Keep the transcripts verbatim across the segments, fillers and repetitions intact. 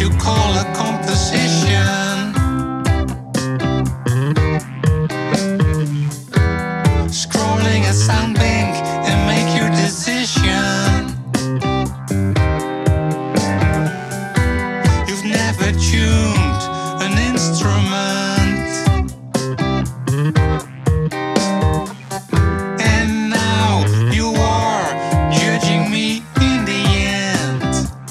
you call a composition. Scrolling a sound bank and make your decision. You've never tuned an instrument, and now you are judging me in the end.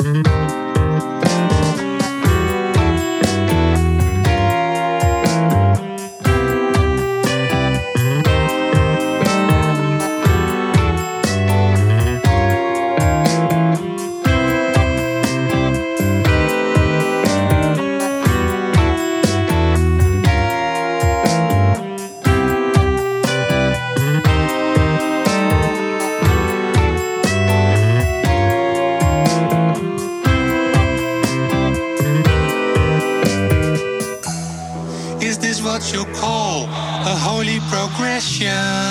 Is this what you call a holy progression?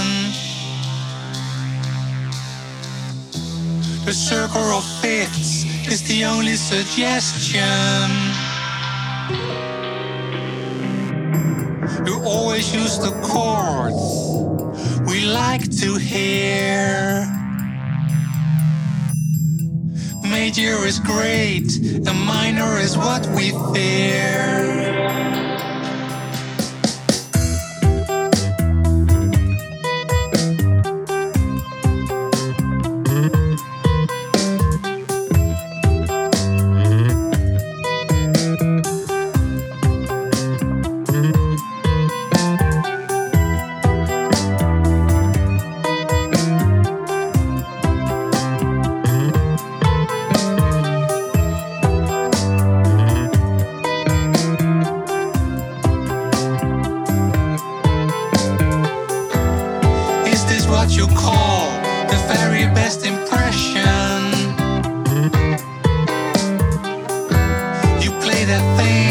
The circle of fifths is the only suggestion. You always use the chords we like to hear. Major is great, and minor is what we fear. What you call the very best impression. You play that thing